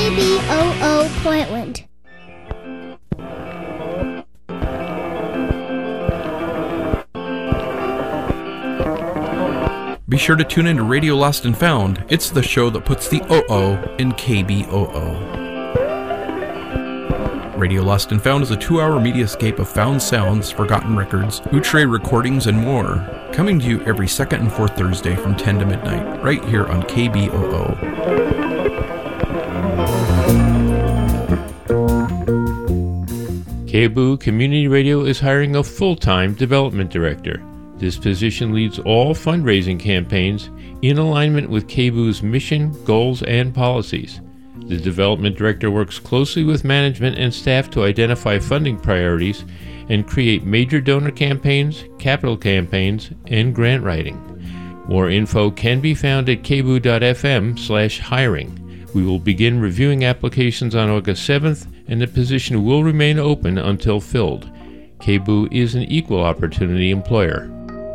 KBOO Portland. Be sure to tune in to Radio Lost and Found. It's the show that puts the OO in KBOO. Radio Lost and Found is a 2-hour mediascape of found sounds, forgotten records, outre recordings, and more. Coming to you every second and fourth Thursday from 10 to midnight, right here on KBOO. KBOO Community Radio is hiring a full-time development director. This position leads all fundraising campaigns in alignment with KBOO's mission, goals, and policies. The development director works closely with management and staff to identify funding priorities and create major donor campaigns, capital campaigns, and grant writing. More info can be found at kboo.fm/hiring. We will begin reviewing applications on August 7th, and the position will remain open until filled. KBOO is an equal opportunity employer.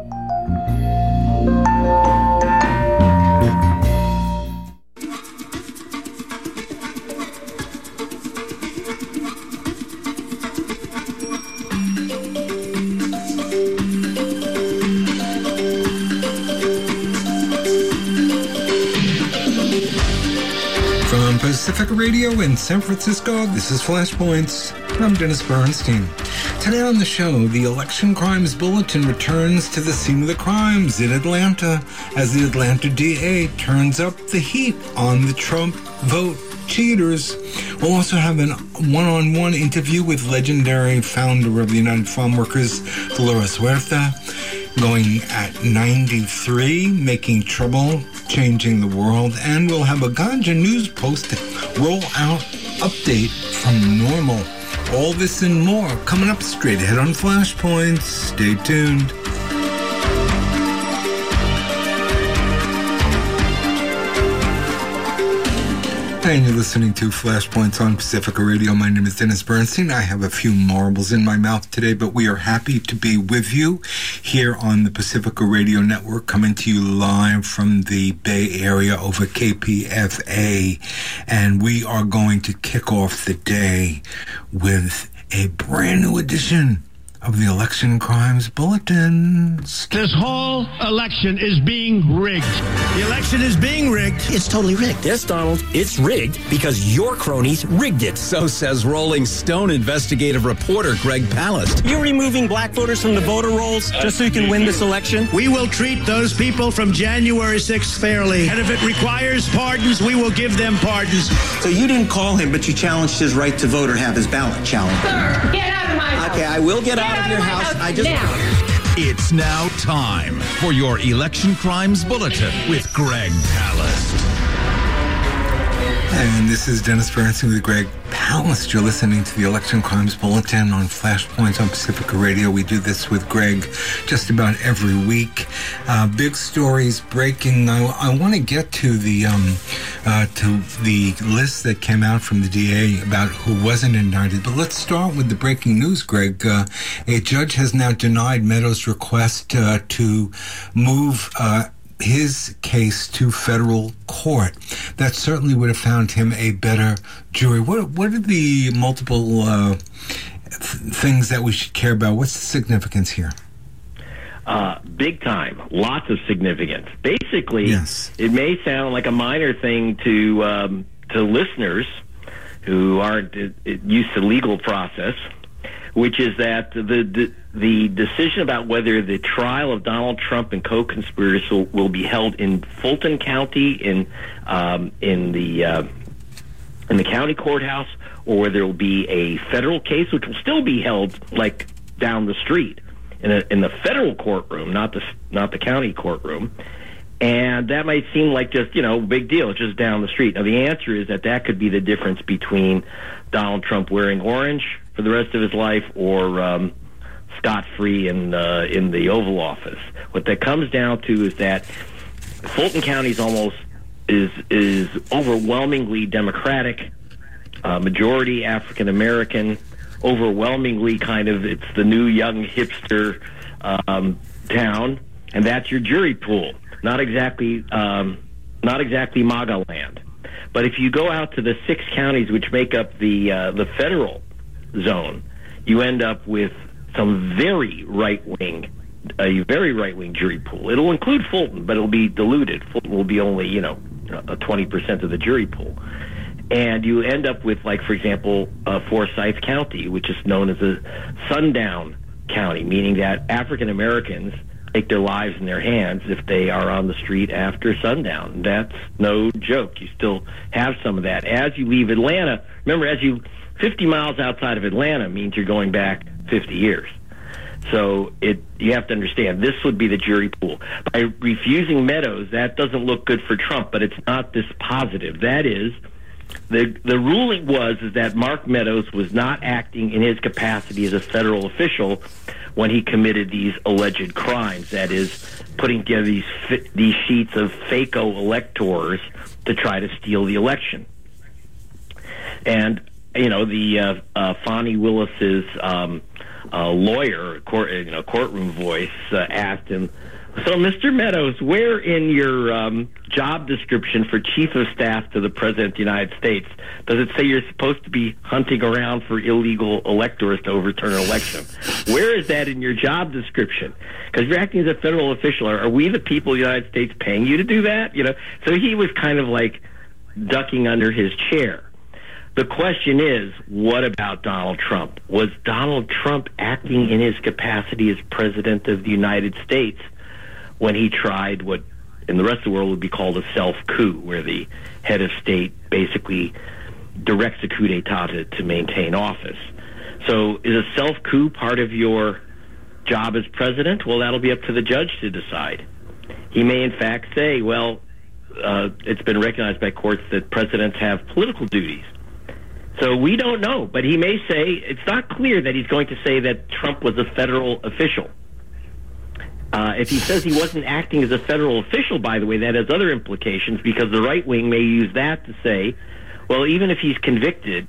From Pacific Radio in San Francisco, this is Flashpoints. I'm Dennis Bernstein. Today on the show, the Election Crimes Bulletin returns to the scene of the crimes in Atlanta as the Atlanta DA turns up the heat on the Trump vote cheaters. We'll also have a one-on-one interview with legendary founder of the United Farm Workers, Dolores Huerta, going at 93, making trouble, changing the world, and we'll have a Ganja News Post rollout update from normal. All this and more coming up straight ahead on Flashpoints. Stay tuned. And you're listening to Flashpoints on Pacifica Radio. My name is Dennis Bernstein. I have a few marbles in my mouth today, but we are happy to be with you here on the Pacifica Radio Network, coming to you live from the Bay Area over KPFA. And we are going to kick off the day with a brand new edition of the Election Crimes Bulletin. This whole election is being rigged. The election is being rigged. It's totally rigged. Yes, Donald, it's rigged because your cronies rigged it. So says Rolling Stone investigative reporter Greg Palast. You're removing black voters from the voter rolls just so you can win this election? We will treat those people from January 6th fairly. And if it requires pardons, we will give them pardons. So you didn't call him, but you challenged his right to vote or have his ballot challenged. Sir, get out of my house. Okay, I will get out of your house. It's now time for your Election Crimes Bulletin with Greg Palast. And this is Dennis Bernstein with Greg Palast. You're listening to the Election Crimes Bulletin on Flashpoints on Pacifica Radio. We do this with Greg just about every week. Big stories breaking. I want to get to the list that came out from the DA about who wasn't indicted. But let's start with the breaking news, Greg. A judge has now denied Meadows' request to move his case to federal court. That certainly would have found him a better jury. What are the multiple things that we should care about? What's the significance here? Big time. Lots of significance. Basically, yes. It may sound like a minor thing to listeners who aren't used to legal process, which is that the decision about whether the trial of Donald Trump and co-conspirators will be held in Fulton County in the county courthouse, or whether it will be a federal case, which will still be held like down the street in the federal courtroom, not the county courtroom. And that might seem like just, big deal. It's just down the street. Now, the answer is that could be the difference between Donald Trump wearing orange for the rest of his life or scot-free in the Oval Office. What that comes down to is that Fulton County is overwhelmingly Democratic, majority African American, overwhelmingly it's the new young hipster town, and that's your jury pool. Not exactly MAGA land. But if you go out to the 6 counties which make up the federal zone, you end up with some very right-wing jury pool. It'll include Fulton, but it'll be diluted. Fulton will be only, 20% of the jury pool. And you end up with, like, for example, Forsyth County, which is known as a sundown county, meaning that African Americans take their lives in their hands if they are on the street after sundown. That's no joke. You still have some of that. As you leave Atlanta, remember, 50 miles outside of Atlanta means you're going back 50 years. So you have to understand, this would be the jury pool. By refusing Meadows, that doesn't look good for Trump, but it's not this positive. That is, the ruling is that Mark Meadows was not acting in his capacity as a federal official when he committed these alleged crimes. That is, putting together these sheets of FACO electors to try to steal the election. And Fonnie Willis's lawyer, courtroom voice, asked him, "So, Mr. Meadows, where in your job description for Chief of Staff to the President of the United States does it say you're supposed to be hunting around for illegal electors to overturn an election? Where is that in your job description? Because you're acting as a federal official. Are we the people of the United States paying you to do that?" So he was kind of like ducking under his chair. The question is, what about Donald Trump? Was Donald Trump acting in his capacity as President of the United States when he tried what in the rest of the world would be called a self-coup, where the head of state basically directs a coup d'etat to maintain office? So is a self-coup part of your job as president? Well, that'll be up to the judge to decide. He may, in fact, say, well, it's been recognized by courts that presidents have political duties. So we don't know, but he may say, it's not clear that he's going to say that Trump was a federal official. If he says he wasn't acting as a federal official, by the way, that has other implications, because the right wing may use that to say, well, even if he's convicted,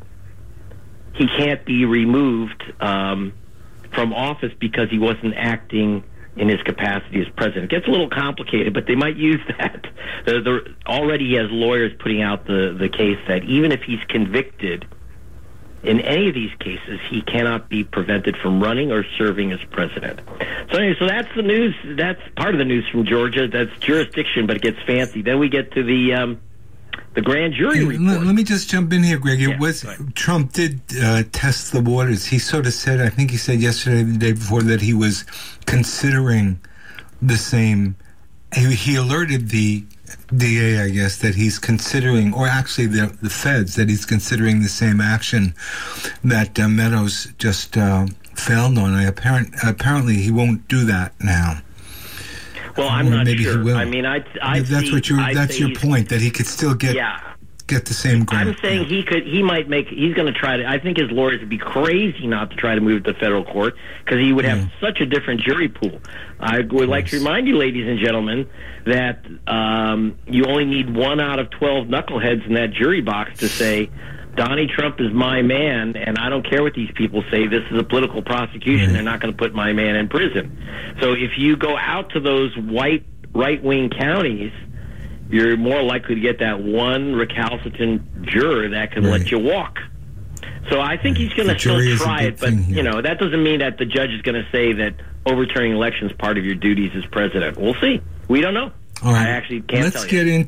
he can't be removed from office because he wasn't acting in his capacity as president. It gets a little complicated, but they might use that. Already he has lawyers putting out the case that even if he's convicted, in any of these cases, he cannot be prevented from running or serving as president. So anyway, so that's the news. That's part of the news from Georgia. That's jurisdiction, but it gets fancy. Then we get to the grand jury report. Let me just jump in here, Greg. Right. Trump did test the waters. He sort of said, I think he said yesterday or the day before, that he was considering the same. He alerted the DA, I guess, that he's considering, or actually the feds, that he's considering the same action that Meadows just failed on. Apparently he won't do that now. Well, I'm not maybe sure. He will. I mean, that's your point, that he could still get the same grant. I'm saying he's going to try to. I think his lawyers would be crazy not to try to move it to federal court, because he would have such a different jury pool. I would like to remind you, ladies and gentlemen, that you only need 1 out of 12 knuckleheads in that jury box to say, Donnie Trump is my man, and I don't care what these people say. This is a political prosecution. They're not going to put my man in prison. So if you go out to those white right-wing counties, you're more likely to get that one recalcitrant juror that can let you walk. So I think he's going to still try it, but that doesn't mean that the judge is going to say that overturning elections is part of your duties as president. We'll see. We don't know. All right. I actually can't tell you.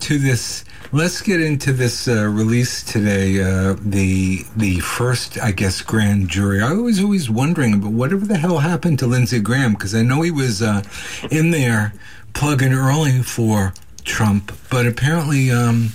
Let's get into this release today, the first, I guess, grand jury. I was always wondering about whatever the hell happened to Lindsey Graham, because I know he was in there plugging early for Trump, but apparently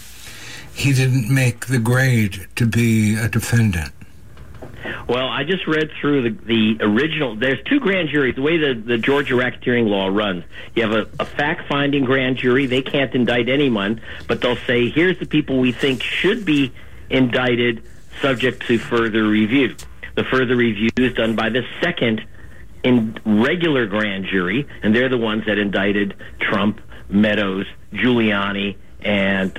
he didn't make the grade to be a defendant. Well, I just read through the original. There's 2 grand juries. The way the Georgia racketeering law runs, you have a fact-finding grand jury. They can't indict anyone, but they'll say, here's the people we think should be indicted, subject to further review. The further review is done by the second in regular grand jury, and they're the ones that indicted Trump, Meadows, Giuliani, and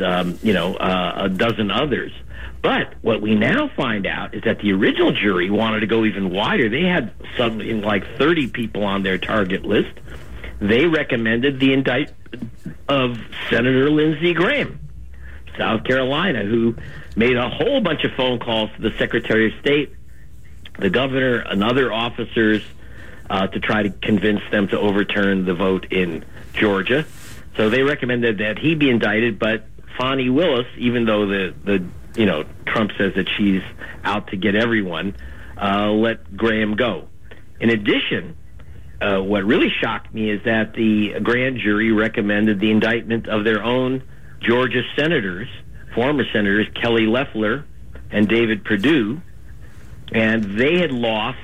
a dozen others. But what we now find out is that the original jury wanted to go even wider. They had something like 30 people on their target list. They recommended the indictment of Senator Lindsey Graham. South Carolina, who made a whole bunch of phone calls to the Secretary of State, the governor, and other officers to try to convince them to overturn the vote in Georgia. So they recommended that he be indicted, but Fani Willis, even though the Trump says that she's out to get everyone, let Graham go. In addition, what really shocked me is that the grand jury recommended the indictment of their own Georgia senators, former senators Kelly Loeffler and David Perdue, and they had lost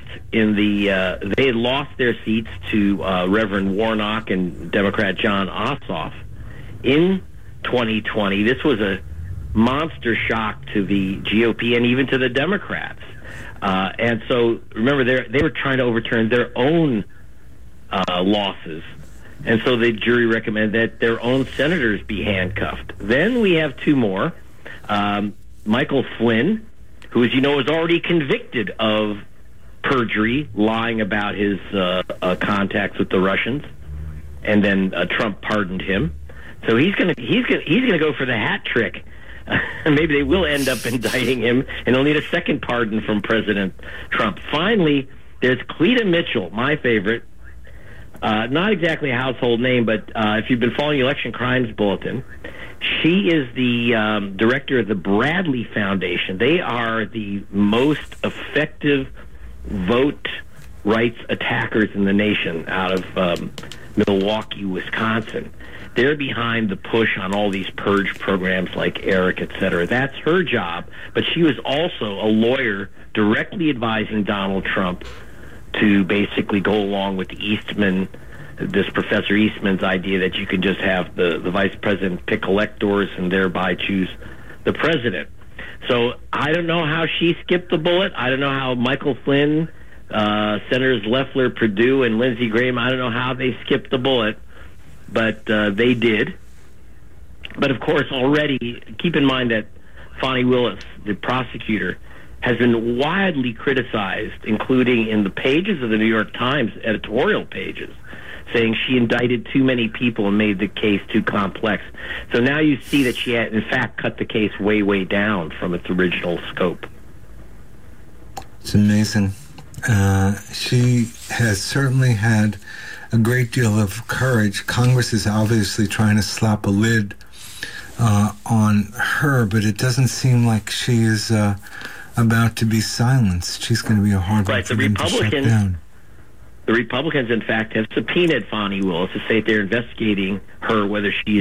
their seats to Reverend Warnock and Democrat John Ossoff in 2020. This was a monster shock to the GOP and even to the Democrats. And so, remember, they were trying to overturn their own losses. And so the jury recommended that their own senators be handcuffed. Then we have two more. Michael Flynn, who, as you know, is already convicted of perjury, lying about his contacts with the Russians, and then Trump pardoned him. So he's gonna go for the hat trick. Maybe they will end up indicting him, and he'll need a second pardon from President Trump. Finally, there's Cleta Mitchell, my favorite. Not exactly a household name, but if you've been following Election Crimes Bulletin, she is the director of the Bradley Foundation. They are the most effective vote rights attackers in the nation out of Milwaukee, Wisconsin. They're behind the push on all these purge programs like ERIC, et cetera. That's her job, but she was also a lawyer directly advising Donald Trump to basically go along with this Professor Eastman's idea that you can just have the vice president pick electors and thereby choose the president. So I don't know how she skipped the bullet. I don't know how Michael Flynn, Senators Loeffler, Perdue, and Lindsey Graham, I don't know how they skipped the bullet, but they did. But of course, already, keep in mind that Fani Willis, the prosecutor, has been widely criticized, including in the pages of the New York Times editorial pages, saying she indicted too many people and made the case too complex. So now you see that she had, in fact, cut the case way, way down from its original scope. It's amazing. She has certainly had a great deal of courage. Congress is obviously trying to slap a lid on her, but it doesn't seem like she is about to be silenced. She's going to be a hard one for them to shut down. The Republicans, in fact, have subpoenaed Fani Willis to say they're investigating her, whether she's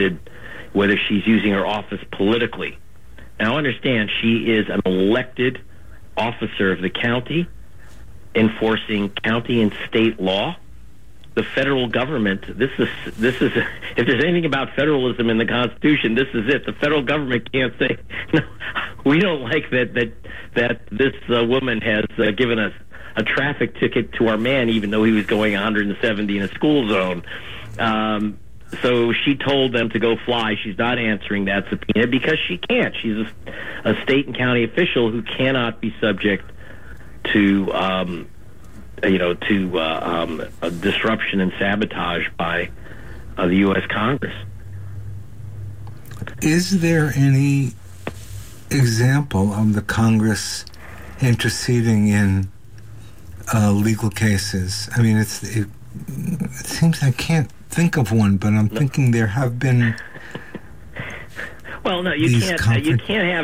using her office politically. Now, understand, she is an elected officer of the county, enforcing county and state law. The federal government, this is if there's anything about federalism in the Constitution, this is it. The federal government can't say, no, we don't like that this woman has given us a traffic ticket to our man, even though he was going 170 in a school zone. So she told them to go fly. She's not answering that subpoena because she can't. She's a state and county official who cannot be subject to a disruption and sabotage by the U.S. Congress. Is there any example of the Congress interceding in legal cases? I mean, it seems I can't think of one, but I'm thinking there have been. Well, no, you can't have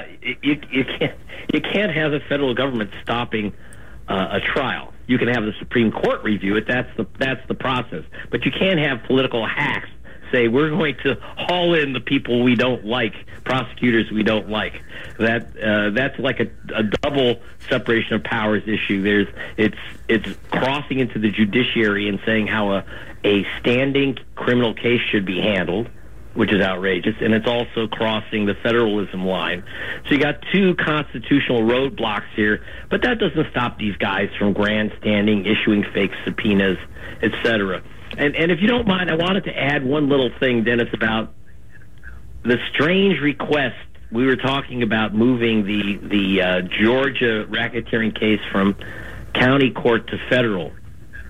the federal government stopping a trial. You can have the Supreme Court review it. That's the process. But you can't have political hacks say we're going to haul in the people we don't like, prosecutors we don't like. That's like a double separation of powers issue. It's crossing into the judiciary and saying how a standing criminal case should be handled, which is outrageous, and it's also crossing the federalism line. So you got two constitutional roadblocks here, but that doesn't stop these guys from grandstanding, issuing fake subpoenas, etc. And if you don't mind, I wanted to add one little thing, Dennis, about the strange request. We were talking about moving the Georgia racketeering case from county court to federal.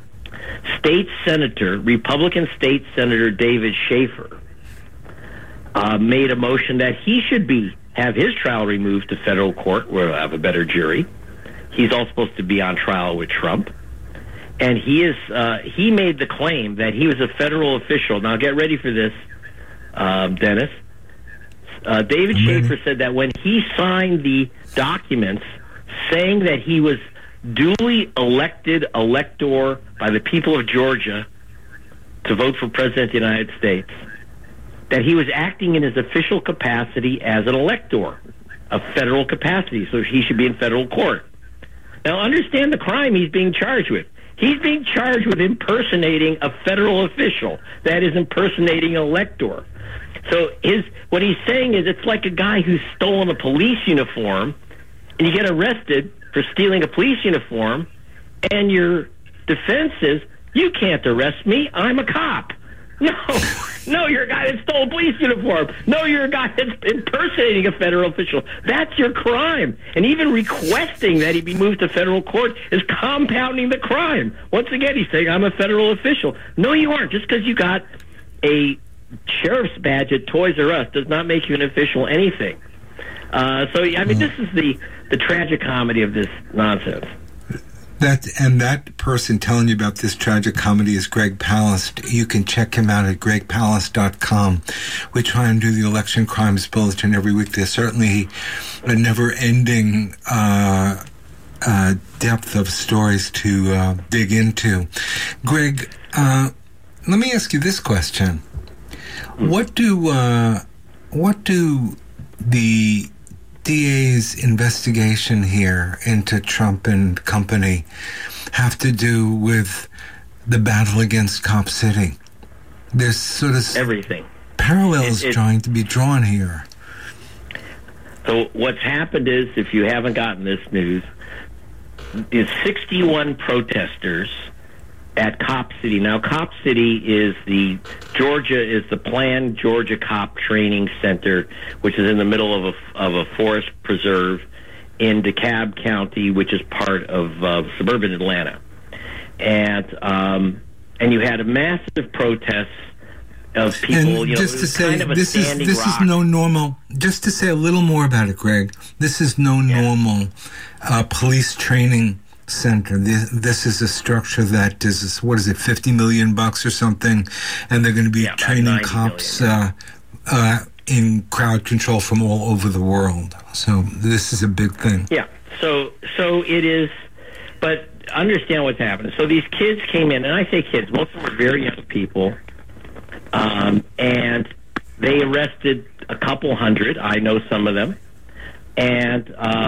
Republican State Senator David Schaefer, made a motion that he should have his trial removed to federal court where we'll have a better jury. He's all supposed to be on trial with Trump. And he made the claim that he was a federal official. Now get ready for this, Dennis. David Schaefer said that when he signed the documents saying that he was duly elected elector by the people of Georgia to vote for President of the United States, that he was acting in his official capacity as an elector, a federal capacity, so he should be in federal court. Now understand the crime he's being charged with. He's being charged with impersonating a federal official, that is impersonating an elector. So what he's saying is it's like a guy who's stolen a police uniform, and you get arrested for stealing a police uniform, and your defense is, you can't arrest me, I'm a cop. No, you're a guy that stole a police uniform. No, you're a guy that's impersonating a federal official. That's your crime. And even requesting that he be moved to federal court is compounding the crime. Once again, he's saying, I'm a federal official. No, you aren't. Just because you got a sheriff's badge at Toys R Us does not make you an official anything. This is the tragic comedy of this nonsense. That person telling you about this tragic comedy is Greg Palast. You can check him out at gregpalast.com. We try and do the Election Crimes Bulletin every week. There's certainly a never-ending depth of stories to dig into. Greg, let me ask you this question. What do the DA's investigation here into Trump and company have to do with the battle against Cop City? There's sort of everything parallels trying to be drawn here. So what's happened is, if you haven't gotten this news, is 61 protesters at Cop City. Now, Cop City is the planned Georgia Cop Training Center, which is in the middle of a forest preserve in DeKalb County, which is part of suburban Atlanta. And you had a massive protest of people. And just to say, this is no normal. Just to say a little more about it, Greg. This is no normal police training center. This is a structure that is, what is it, $50 million or something, and they're going to be training cops in crowd control from all over the world. So this is a big thing. Yeah. So it is, but understand what's happening. So these kids came in, and I say kids, most of them were very young people, and they arrested a couple hundred. I know some of them. And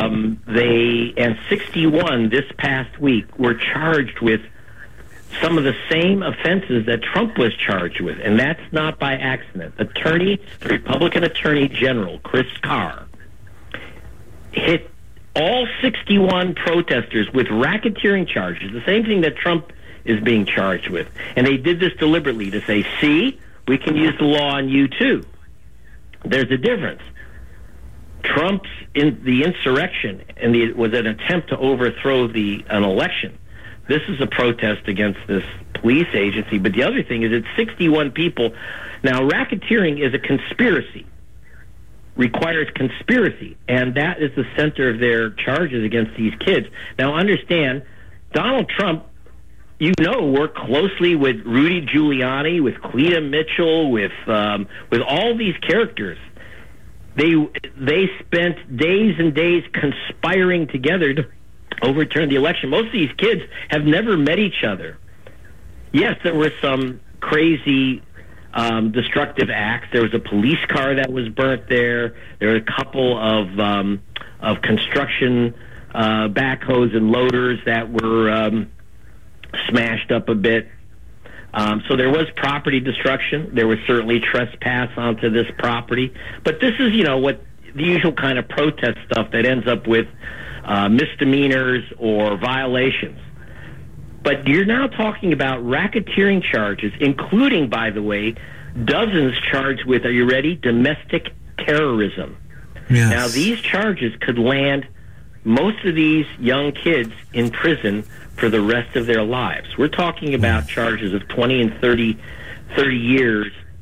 61 this past week were charged with some of the same offenses that Trump was charged with, and that's not by accident. The Republican Attorney General, Chris Carr, hit all 61 protesters with racketeering charges, the same thing that Trump is being charged with. And they did this deliberately to say, see, we can use the law on you too. There's a difference. Trump's the insurrection was an attempt to overthrow an election. This is a protest against this police agency. But the other thing is it's 61 people. Now, racketeering is a conspiracy, requires conspiracy, and that is the center of their charges against these kids. Now, understand, Donald Trump, worked closely with Rudy Giuliani, with Cleta Mitchell, with all these characters. They spent days and days conspiring together to overturn the election. Most of these kids have never met each other. Yes, there were some crazy destructive acts. There was a police car that was burnt there. There were a couple of construction backhoes and loaders that were smashed up a bit. So there was property destruction. There was certainly trespass onto this property. But this is, what the usual kind of protest stuff that ends up with misdemeanors or violations. But you're now talking about racketeering charges, including, by the way, dozens charged with, are you ready, domestic terrorism. Yes. Now, these charges could land most of these young kids in prison for the rest of their lives. We're talking about charges of 20 and 30 years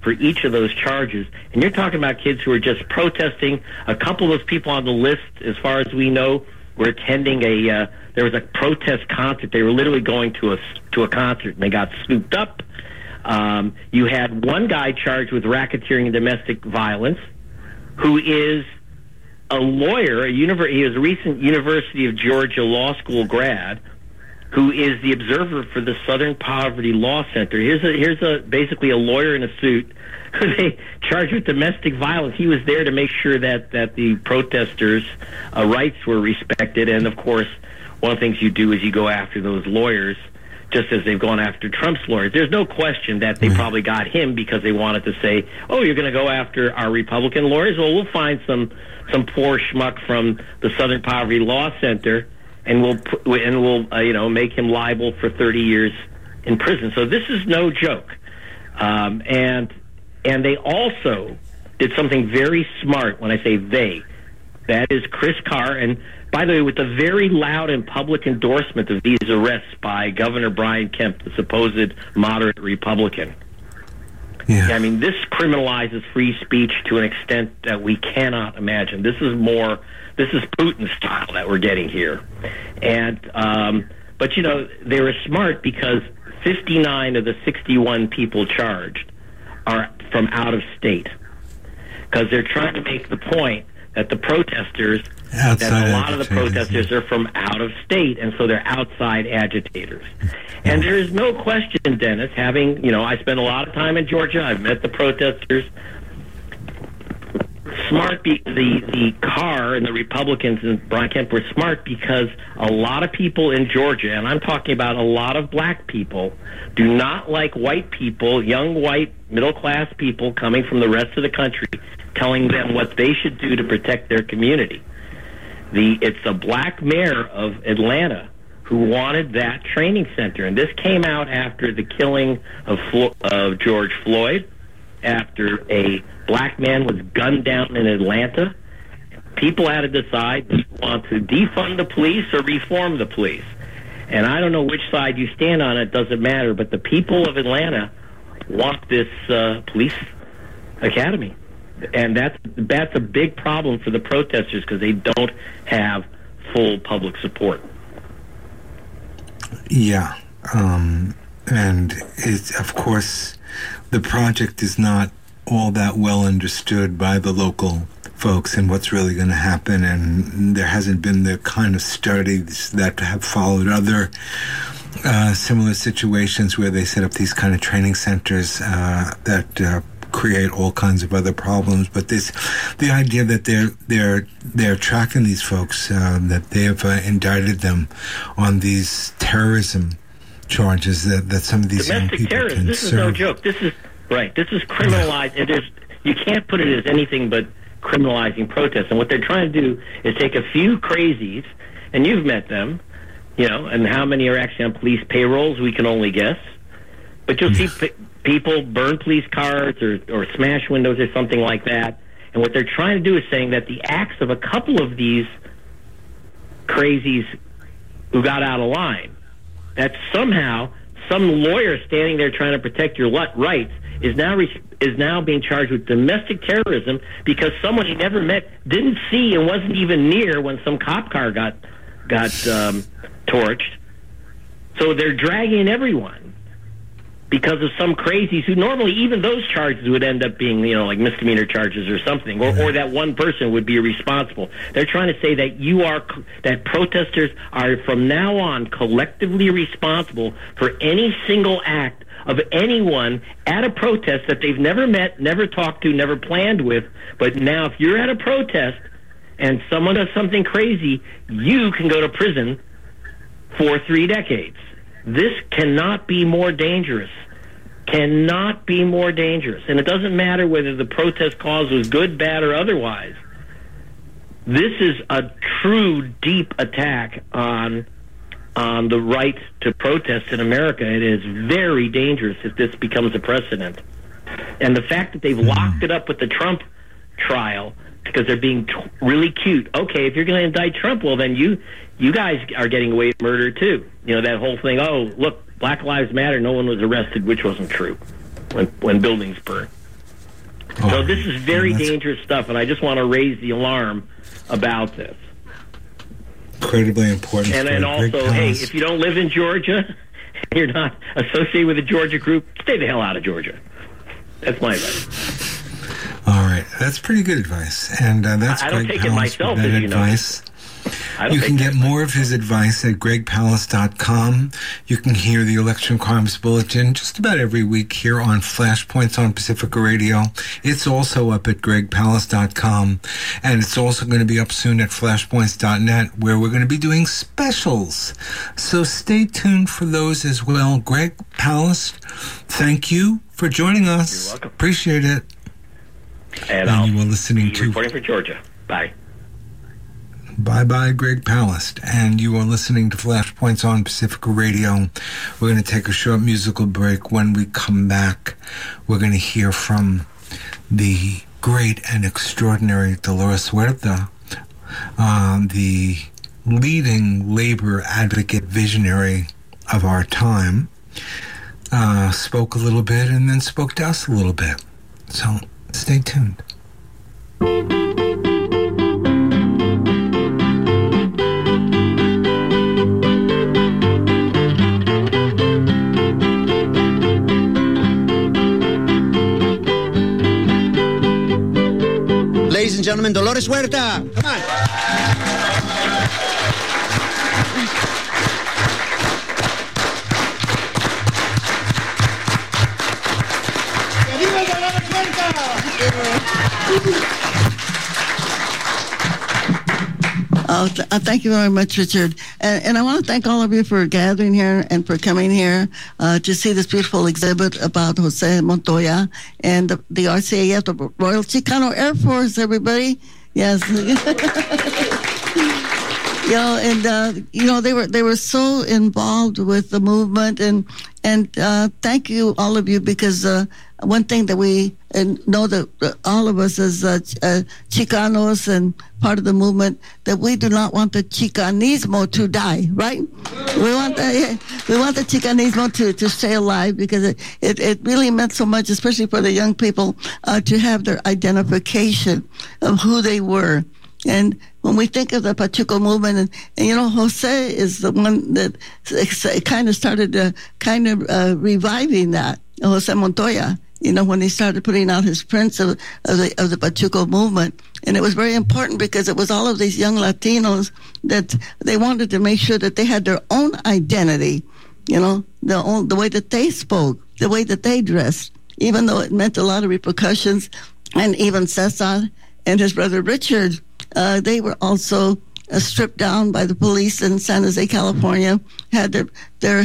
for each of those charges. And you're talking about kids who are just protesting. A couple of those people on the list, as far as we know, were attending there was a protest concert. They were literally going to a concert, and they got scooped up. You had one guy charged with racketeering and domestic violence, who is a lawyer. He was a recent University of Georgia Law School grad, who is the observer for the Southern Poverty Law Center. Here's basically a lawyer in a suit who they charged with domestic violence. He was there to make sure that the protesters' rights were respected. And, of course, one of the things you do is you go after those lawyers, just as they've gone after Trump's lawyers. There's no question that they probably got him because they wanted to say, oh, you're going to go after our Republican lawyers? Well, we'll find some poor schmuck from the Southern Poverty Law Center, and we'll make him liable for 30 years in prison. So this is no joke. And they also did something very smart. When I say they, that is Chris Carr. And by the way, with the very loud and public endorsement of these arrests by Governor Brian Kemp, the supposed moderate Republican. Yeah. I mean, this criminalizes free speech to an extent that we cannot imagine. This is Putin style that we're getting here. And but they were smart because 59 of the 61 people charged are from out of state, because they're trying to make the point that the protesters, that a lot of the protesters are from out of state, and so they're outside agitators. And there is no question, Dennis, I spent a lot of time in Georgia. I've met the protesters. Smart, the Carr and the Republicans and Brian Kemp were smart because a lot of people in Georgia, and I'm talking about a lot of black people, do not like white people, young white middle-class people coming from the rest of the country, telling them what they should do to protect their community. It's the black mayor of Atlanta who wanted that training center, and this came out after the killing of George Floyd, after a black man was gunned down in Atlanta. People had to decide, do you want to defund the police or reform the police? And I don't know which side you stand on, it doesn't matter, but the people of Atlanta want this police academy. And that's a big problem for the protesters because they don't have full public support. Yeah. And it's, of course, the project is not all that well understood by the local folks and what's really going to happen, and there hasn't been the kind of studies that have followed other similar situations where they set up these kind of training centers that create all kinds of other problems. But the idea that they're tracking these folks, that they have indicted them on these terrorism charges that some of these domestic young people terrorism. can This serve. is no joke. This is criminalized, and you can't put it as anything but criminalizing protests. And what they're trying to do is take a few crazies, and you've met them, and how many are actually on police payrolls, we can only guess. But you'll see people burn police cars or smash windows or something like that. And what they're trying to do is saying that the acts of a couple of these crazies who got out of line, that somehow some lawyer standing there trying to protect your rights is now being charged with domestic terrorism because someone he never met, didn't see, and wasn't even near when some cop car got torched. So they're dragging everyone because of some crazies who normally even those charges would end up being, like misdemeanor charges or something, or that one person would be responsible. They're trying to say that that protesters are from now on collectively responsible for any single act of anyone at a protest that they've never met, never talked to, never planned with. But now if you're at a protest and someone does something crazy, you can go to prison for 3 decades. This cannot be more dangerous. Cannot be more dangerous. And it doesn't matter whether the protest cause was good, bad, or otherwise. This is a true, deep attack on the right to protest in America. It is very dangerous if this becomes a precedent. And the fact that they've locked it up with the Trump trial because they're being really cute. Okay, if you're going to indict Trump, well, then you guys are getting away with murder too. That whole thing, oh, look, Black Lives Matter, no one was arrested, which wasn't true when buildings burn. So this is very dangerous stuff, and I just want to raise the alarm about this. Incredibly important. And then also, hey, if you don't live in Georgia, you're not associated with a Georgia group, stay the hell out of Georgia. That's my advice. All right. That's pretty good advice. And that's I don't Greg take it Palast myself, with that as you know. advice. You can get more of his advice at gregpalast.com. You can hear the Election Crimes Bulletin just about every week here on Flashpoints on Pacifica Radio. It's also up at gregpalast.com, and it's also going to be up soon at flashpoints.net, where we're going to be doing specials. So stay tuned for those as well. Greg Palast, thank you for joining us. You're welcome. Appreciate it. And you were listening to reporting for Georgia. Bye. Bye-bye, Greg Palast. And you are listening to Flashpoints on Pacifica Radio. We're going to take a short musical break. When we come back, we're going to hear from the great and extraordinary Dolores Huerta, the leading labor advocate visionary of our time. Spoke a little bit and then spoke to us a little bit. So stay tuned. Ladies and gentlemen, Dolores Huerta. Come on. Thank you very much, Richard. And I want to thank all of you for gathering here and for coming here to see this beautiful exhibit about Jose Montoya and the RCAF, the Royal Chicano Air Force, everybody. Yes. They were so involved with the movement, and thank you, all of you, because one thing that we know that all of us as Chicanos and part of the movement, that we do not want the Chicanismo to die, right? We want the Chicanismo to stay alive, because it really meant so much, especially for the young people, to have their identification of who they were. And when we think of the Pachuco movement, and Jose is the one that kind of started reviving that, Jose Montoya, when he started putting out his prints of the Pachuco movement. And it was very important because it was all of these young Latinos that they wanted to make sure that they had their own identity, the way that they spoke, the way that they dressed, even though it meant a lot of repercussions. And even Cesar and his brother Richard, they were also stripped down by the police in San Jose, California, had their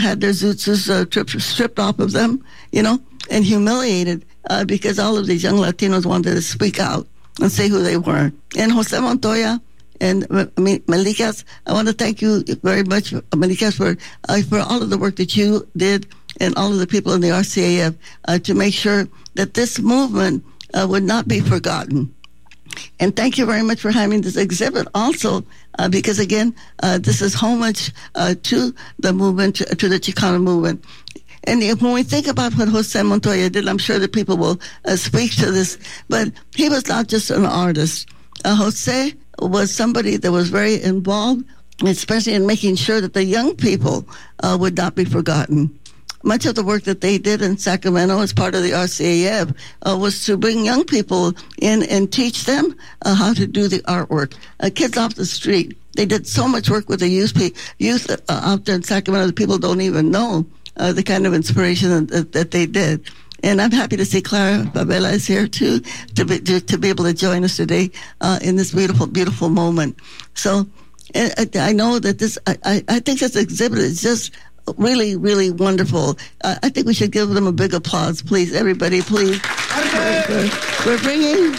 Zutsus stripped off of them, and humiliated because all of these young Latinos wanted to speak out and say who they were. And Jose Montoya and Melicas, I want to thank you very much, Melicas, for all of the work that you did, and all of the people in the RCAF to make sure that this movement would not be forgotten. And thank you very much for having this exhibit also, because again, this is homage to the movement, to the Chicano movement. And when we think about what Jose Montoya did, I'm sure that people will speak to this, but he was not just an artist. Jose was somebody that was very involved, especially in making sure that the young people would not be forgotten. Much of the work that they did in Sacramento as part of the RCAF was to bring young people in and teach them how to do the artwork. Kids off the street. They did so much work with the youth out there in Sacramento that people don't even know the kind of inspiration that they did. And I'm happy to see Clara Favela is here too, to be able to join us today in this beautiful, beautiful moment. So I know that I think this exhibit is just really, really wonderful. I think we should give them a big applause, please. Everybody, please. We're bringing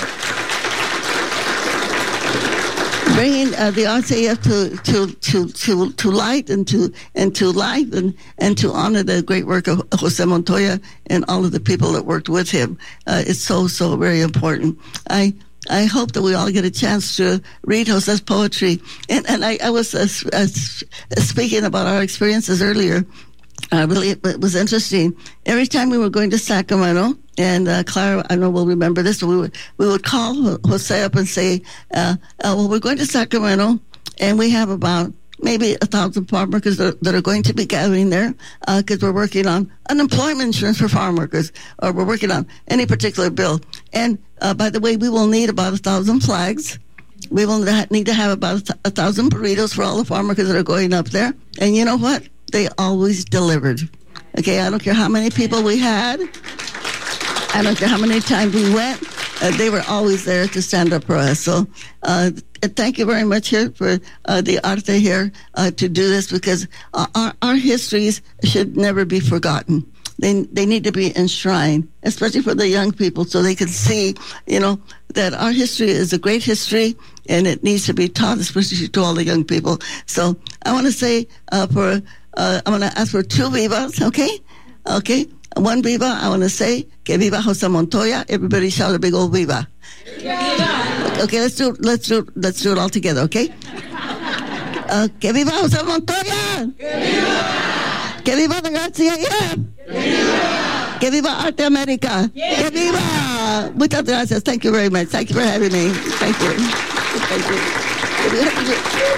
the RCAF to light and to life and to honor the great work of Jose Montoya and all of the people that worked with him. It's so very important. I hope that we all get a chance to read Jose's poetry. And I was speaking about our experiences earlier. really, it was interesting. Every time we were going to Sacramento, and Clara, I know will remember this, we would call Jose up and say, well, we're going to Sacramento, and we have about maybe 1,000 farm workers that are going to be gathering there because we're working on unemployment insurance for farm workers, or we're working on any particular bill. And by the way, we will need about 1,000 flags. We will need to have about 1,000 burritos for all the farm workers that are going up there. And you know what? They always delivered. Okay, I don't care how many people we had. I don't care how many times we went. They were always there to stand up for us. So thank you very much here for the Arte here to do this, because our histories should never be forgotten. They need to be enshrined, especially for the young people, so they can see, that our history is a great history, and it needs to be taught, especially to all the young people. So I want to say I'm going to ask for 2 vivas, okay? Okay. 1 viva, I want to say, que viva Jose Montoya. Everybody shout a big old viva. Viva. Okay, let's do it all together, okay? Que viva Jose Montoya. Que viva. Que viva the Garcia. Que viva. Que viva Arte America. Que viva. Muchas gracias. Thank you very much. Thank you for having me. Thank you. Thank you.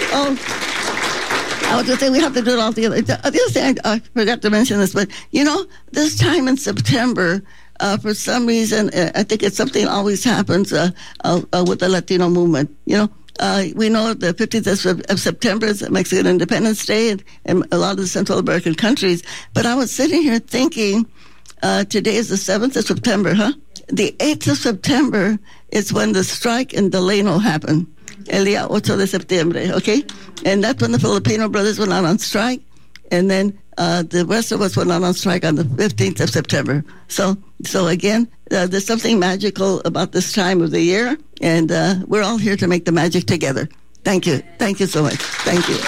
I was going to say we have to do it all together. The other thing, I forgot to mention this, but this time in September, for some reason, I think it's something always happens with the Latino movement. We know the 15th of September is Mexican Independence Day in a lot of the Central American countries. But I was sitting here thinking, today is the 7th of September, huh? The 8th of September is when the strike in Delano happened. El día 8 de septiembre, okay? And that's when the Filipino brothers went out on strike, and then the rest of us went out on strike on the 15th of September. So again, there's something magical about this time of the year, and we're all here to make the magic together. Thank you. Thank you so much. Thank you.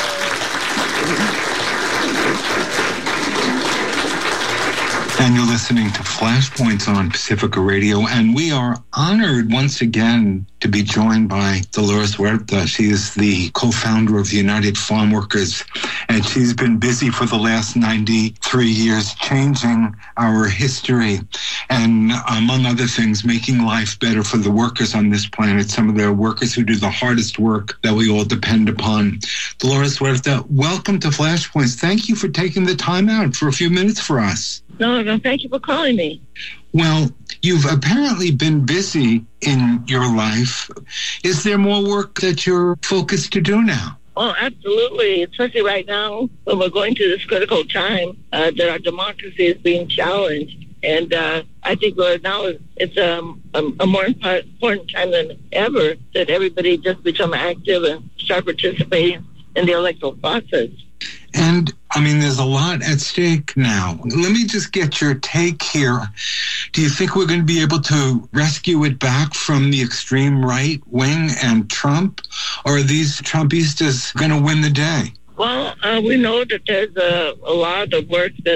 And you're listening to Flashpoints on Pacifica Radio, and we are honored once again to be joined by Dolores Huerta. She is the co-founder of the United Farm Workers, and she's been busy for the last 93 years changing our history and, among other things, making life better for the workers on this planet, some of the workers who do the hardest work that we all depend upon. Dolores Huerta, welcome to Flashpoints. Thank you for taking the time out for a few minutes for us. No, thank you for calling me. Well, you've apparently been busy in your life. Is there more work that you're focused to do now? Oh, absolutely. Especially right now when we're going through this critical time that our democracy is being challenged. And I think it's a more important time than ever that everybody just become active and start participating in the electoral process. And, there's a lot at stake now. Let me just get your take here. Do you think we're going to be able to rescue it back from the extreme right wing and Trump? Or are these Trumpistas going to win the day? Well, we know that there's a lot of work that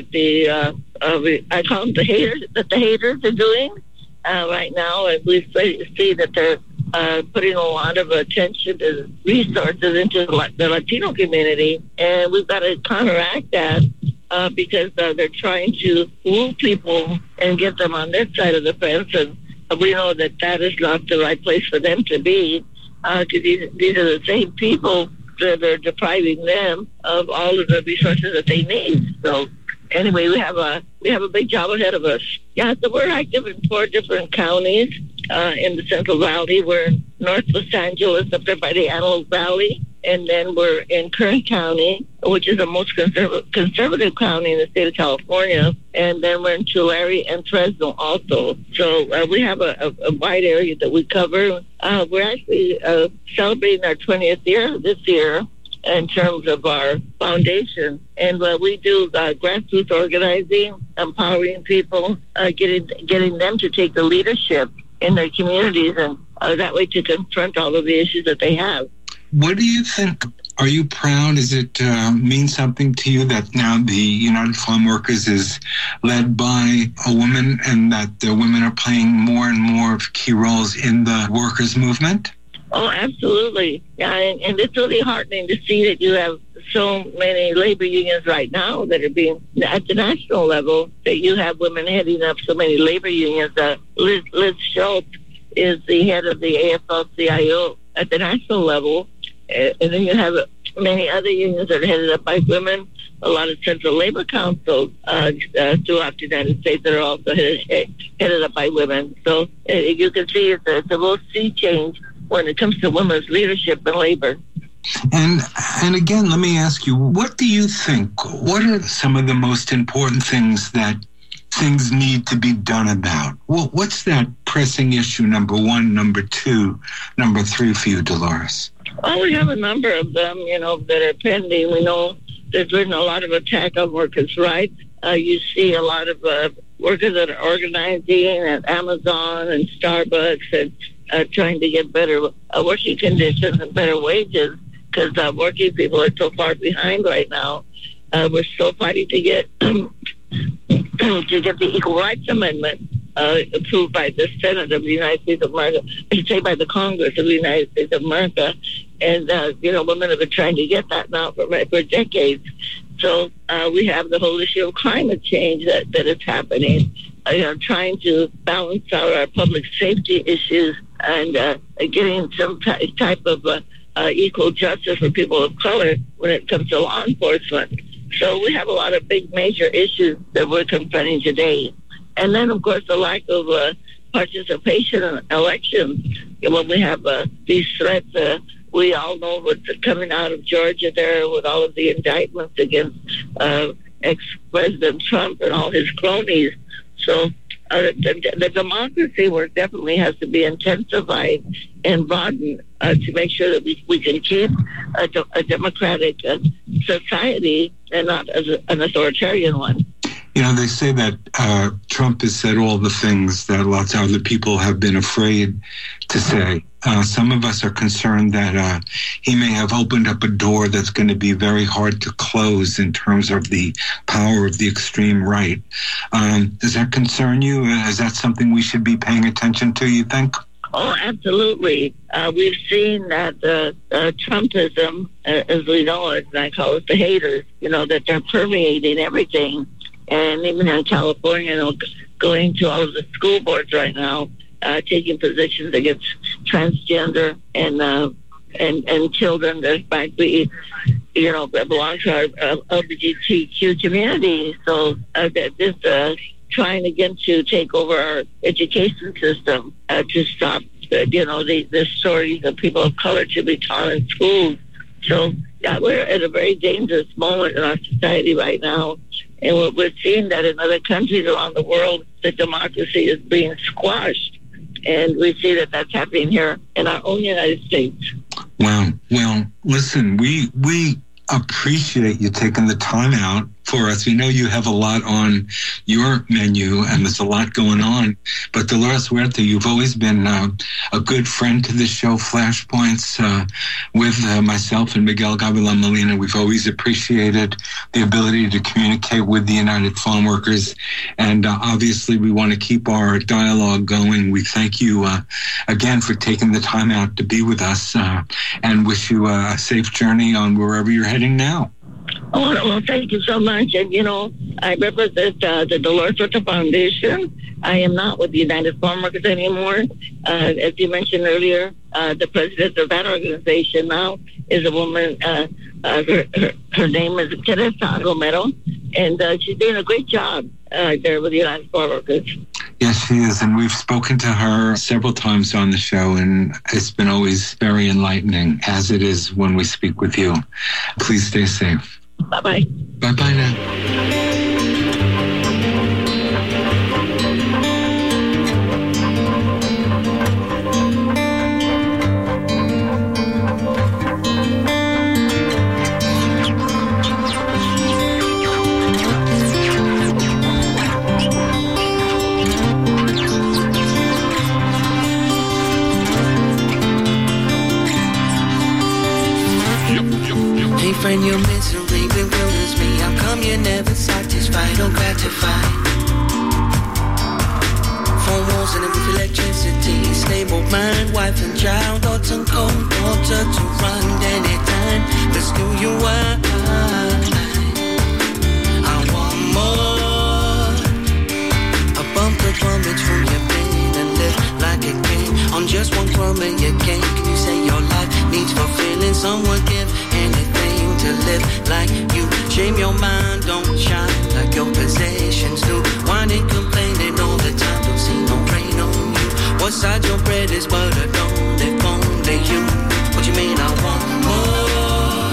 I call them the haters are doing right now. And we see that they're putting a lot of attention and resources into the Latino community, and we've got to counteract that because they're trying to woo people and get them on their side of the fence, and we know that is not the right place for them to be, because these are the same people that are depriving them of all of the resources that they need. So anyway, we have a big job ahead of us. Yeah, so we're active in 4 different counties in the Central Valley. We're in North Los Angeles, up there by the Antelope Valley, and then we're in Kern County, which is the most conservative county in the state of California, and then we're in Tulare and Fresno also. So we have a wide area that we cover. We're actually celebrating our 20th year this year in terms of our foundation. And we do grassroots organizing, empowering people, getting them to take the leadership in their communities, and that way to confront all of the issues that they have. What do you think? Are you proud? Does it mean something to you that now the United Farm Workers is led by a woman, and that the women are playing more and more of key roles in the workers' movement? Oh, absolutely. Yeah, and it's really heartening to see that you have so many labor unions right now that are being, at the national level, that you have women heading up so many labor unions. Liz Schultz is the head of the AFL-CIO at the national level, and then you have many other unions that are headed up by women, a lot of central labor councils throughout the United States that are also headed up by women. So you can see it's a real sea change when it comes to women's leadership in labor. And again, let me ask you, what do you think? What are some of the most important things that things need to be done about? Well, what's that pressing issue, number one, number two, number three for you, Dolores? Well, we have a number of them, that are pending. We know there's been a lot of attack on workers' rights. You see a lot of workers that are organizing at Amazon and Starbucks and trying to get better working conditions and better wages, because working people are so far behind right now. We're still fighting to get to get the Equal Rights Amendment approved by the Senate of the United States of America. I should say by the Congress of the United States of America. And women have been trying to get that now for decades. So we have the whole issue of climate change that is happening. Trying to balance out our public safety issues and getting some type of equal justice for people of color when it comes to law enforcement. So we have a lot of big major issues that we're confronting today. And then, of course, the lack of participation in elections. When we have these threats, we all know what's coming out of Georgia there with all of the indictments against ex-President Trump and all his cronies. So the democracy work definitely has to be intensified and broadened to make sure that we can keep a democratic society and not as an authoritarian one. They say that Trump has said all the things that lots of other people have been afraid to say. Some of us are concerned that he may have opened up a door that's going to be very hard to close in terms of the power of the extreme right. Does that concern you? Is that something we should be paying attention to, you think? Oh, absolutely. We've seen that Trumpism, as we know it, and I call it the haters, that they're permeating everything. And even in California, going to all of the school boards right now, taking positions against transgender and children that might be, that belong to our LGBTQ community. So this trying again to take over our education system to stop, the stories of people of color to be taught in schools. So we're at a very dangerous moment in our society right now. And we're seeing that in other countries around the world, the democracy is being squashed. And we see that that's happening here in our own United States. Wow. Well, listen, we appreciate you taking the time out for us. We know you have a lot on your menu and there's a lot going on. But Dolores Huerta, you've always been a good friend to this show, Flashpoints, with myself and Miguel Gavilan Molina. We've always appreciated the ability to communicate with the United Farm Workers. And obviously, we want to keep our dialogue going. We thank you again for taking the time out to be with us and wish you a safe journey on wherever you're heading now. Oh, well, thank you so much. And, I represent the Dolores Huerta Foundation. I am not with the United Farm Workers anymore. As you mentioned earlier, the president of that organization now is a woman. Her name is Teresa Romero, and she's doing a great job there with the United Farm Workers. Yes, she is. And we've spoken to her several times on the show, and it's been always very enlightening, as it is when we speak with you. Please stay safe. Bye-bye. Bye-bye now. Friend, your misery bewilders me. How come you're never satisfied or gratified? Four walls and with electricity. Stable mind, wife and child. Hot and cold water to run anytime. Let's do you wine. I want more. A bump the vomit from your pain and live like a king. On just one crumb of your cake. You say your life needs fulfilling. Someone give anything to live like you. Shame your mind, don't shine like your possessions do. Whining, complaining all the time, don't see no rain on you. What side your bread is butter, don't if only you. What you mean I want more?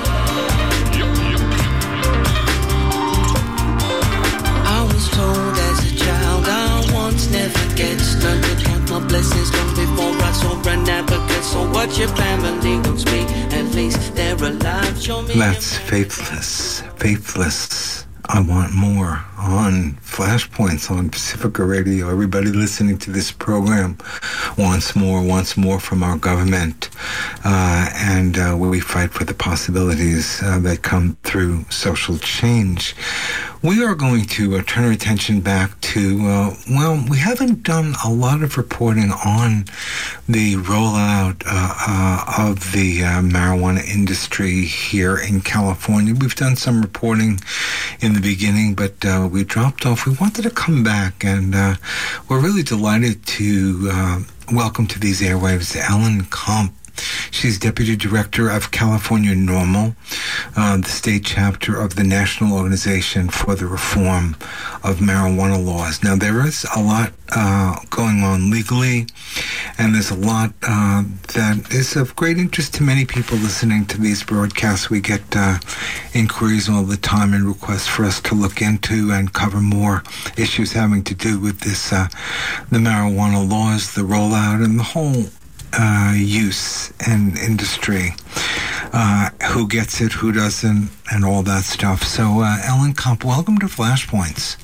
I was told as a child I once never gets done to count my blessings long before I saw an advocate. So what your family wants me, at least they're alive. Show me. That's Faithless. Faithless. I Want More on Flashpoints on Pacifica Radio. Everybody listening to this program wants more from our government. And we fight for the possibilities that come through social change. We are going to turn our attention back to, we haven't done a lot of reporting on the rollout of the marijuana industry here in California. We've done some reporting in the beginning, but we dropped off. We wanted to come back, and we're really delighted to welcome to these airwaves Ellen Comp. She's Deputy Director of California NORML, the state chapter of the National Organization for the Reform of Marijuana Laws. Now, there is a lot going on legally, and there's a lot that is of great interest to many people listening to these broadcasts. We get inquiries all the time and requests for us to look into and cover more issues having to do with this, the marijuana laws, the rollout, and the whole use and industry, who gets it, who doesn't, and all that stuff. So, Ellen Comp, welcome to Flashpoints.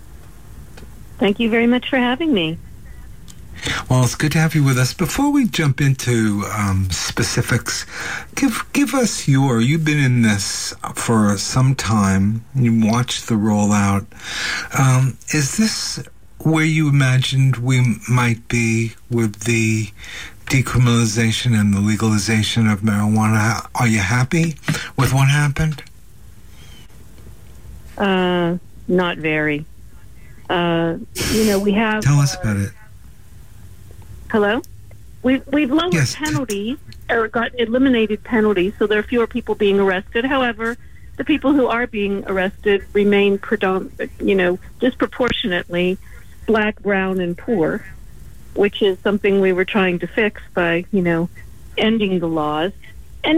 Thank you very much for having me. Well, it's good to have you with us. Before we jump into specifics, give us you've been in this for some time, you watched the rollout. Is this where you imagined we might be with the decriminalization and the legalization of marijuana? Are you happy with what happened? Not very. We have... Tell us about it. Hello? We've lowered penalties, or got eliminated penalties, so there are fewer people being arrested. However, the people who are being arrested remain disproportionately Black, brown, and poor, which is something we were trying to fix by, ending the laws. And,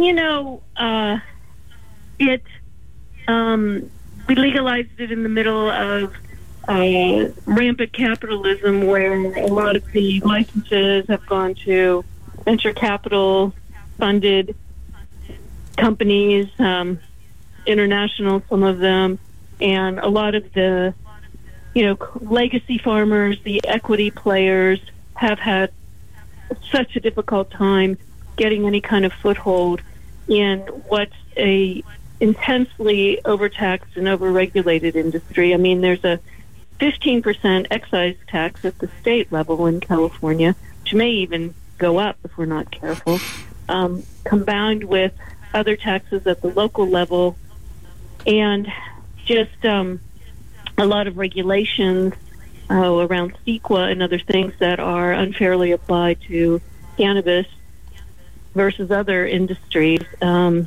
we legalized it in the middle of rampant capitalism, where a lot of the licenses have gone to venture capital funded companies, international, some of them, and a lot of the legacy farmers, the equity players, have had such a difficult time getting any kind of foothold in what's a intensely overtaxed and overregulated industry. I mean, there's a 15% excise tax at the state level in California, which may even go up if we're not careful, combined with other taxes at the local level, and just a lot of regulations around CEQA and other things that are unfairly applied to cannabis versus other industries. And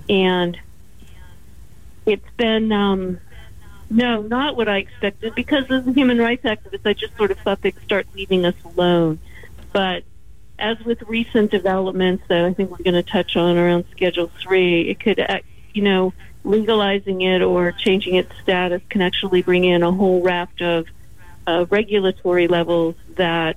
it's been, no, not what I expected, because as a human rights activist, I just sort of thought they'd start leaving us alone. But as with recent developments that I think we're going to touch on around Schedule 3, it could, legalizing it or changing its status can actually bring in a whole raft of regulatory levels that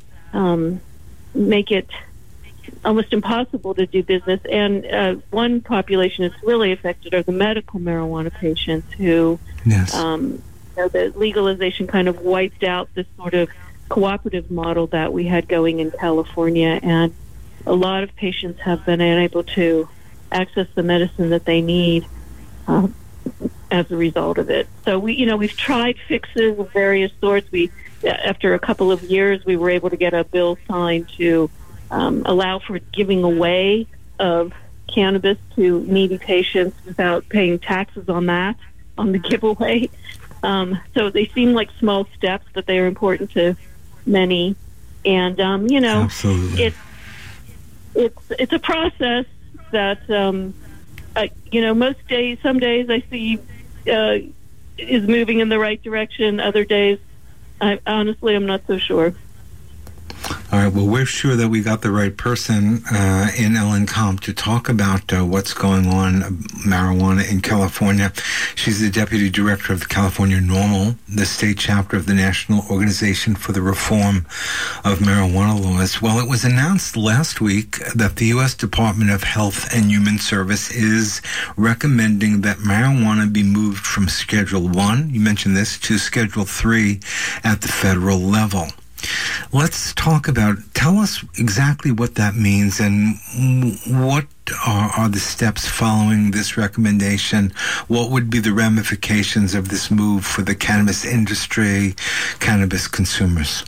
make it almost impossible to do business. And one population that's really affected are the medical marijuana patients who, the legalization kind of wiped out this sort of cooperative model that we had going in California, and a lot of patients have been unable to access the medicine that they need as a result of it. So we've tried fixes of various sorts. We after a couple of years, we were able to get a bill signed to allow for giving away of cannabis to needy patients without paying taxes on that, on the giveaway. So they seem like small steps, but they are important to many. And, Absolutely. it's a process that, most days, some days I see is moving in the right direction. Other days, honestly, I'm not so sure. All right, well, we're sure that we got the right person in Ellen Comp to talk about what's going on, marijuana in California. She's the Deputy Director of the California NORML, the state chapter of the National Organization for the Reform of Marijuana Laws. Well, it was announced last week that the U.S. Department of Health and Human Service is recommending that marijuana be moved from Schedule 1, you mentioned this, to Schedule 3 at the federal level. Let's tell us exactly what that means and what are the steps following this recommendation. What would be the ramifications of this move for the cannabis industry, cannabis consumers?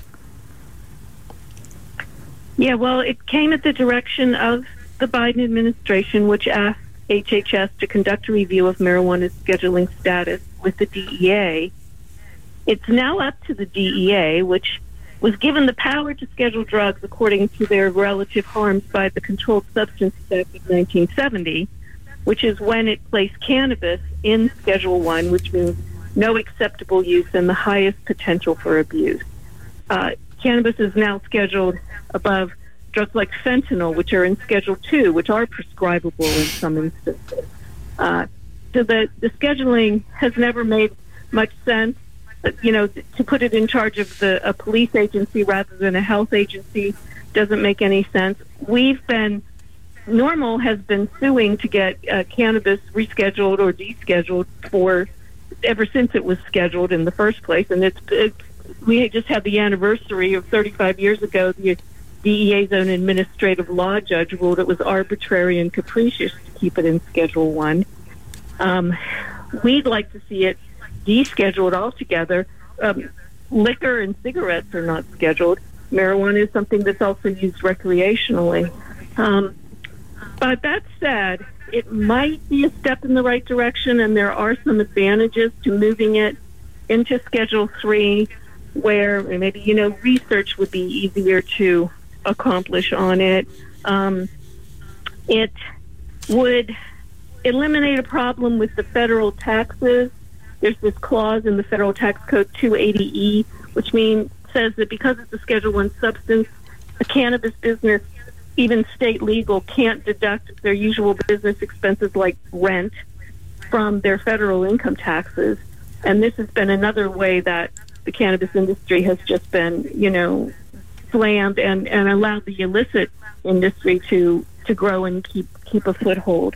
Yeah, well, it came at the direction of the Biden administration, which asked HHS to conduct a review of marijuana's scheduling status with the DEA. It's now up to the DEA, which was given the power to schedule drugs according to their relative harms by the Controlled Substances Act of 1970, which is when it placed cannabis in Schedule 1, which means no acceptable use and the highest potential for abuse. Cannabis is now scheduled above drugs like fentanyl, which are in Schedule 2, which are prescribable in some instances. So the scheduling has never made much sense. To put it in charge of a police agency rather than a health agency doesn't make any sense. NORML has been suing to get cannabis rescheduled or descheduled ever since it was scheduled in the first place. And we just had the anniversary of 35 years ago. The DEA's own administrative law judge ruled it was arbitrary and capricious to keep it in Schedule 1. We'd like to see it descheduled altogether. Liquor and cigarettes are not scheduled. Marijuana is something that's also used recreationally. But that said, it might be a step in the right direction, and there are some advantages to moving it into Schedule 3, where maybe, research would be easier to accomplish on it. It would eliminate a problem with the federal taxes. There's this clause in the Federal Tax Code 280E, which says that because it's a Schedule 1 substance, a cannabis business, even state legal, can't deduct their usual business expenses like rent from their federal income taxes. And this has been another way that the cannabis industry has just been, slammed and allowed the illicit industry to grow and keep a foothold.